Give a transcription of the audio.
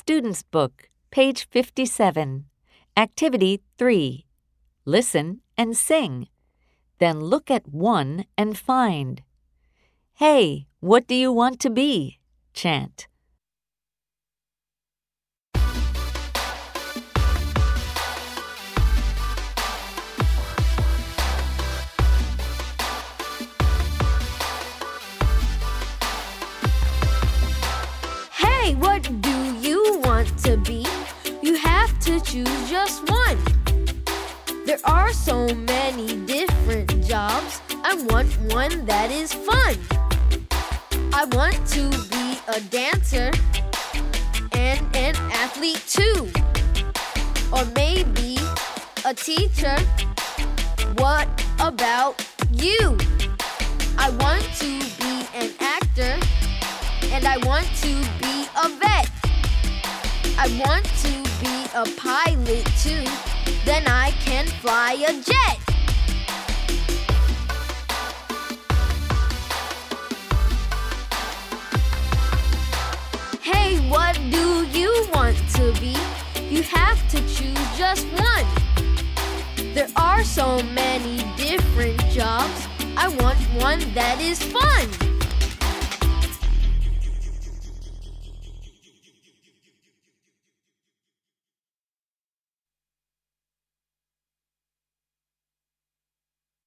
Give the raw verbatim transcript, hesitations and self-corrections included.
Student's Book, page fifty-seven. Activity three. Listen and sing. Then look at one and find. Hey, what do you want to be? Chant. Hey, what do you want to be? You have to choose just one. There are so many different jobs. I want one that is fun. I want to be a dancer and an athlete too. Or maybe a teacher. What about you? I want to be an actor and I want to be a vet. I want to be a pilot too. Then I can fly a jet. Hey, what do you want to be? You have to choose just one. There are so many different jobs. I want one that is fun.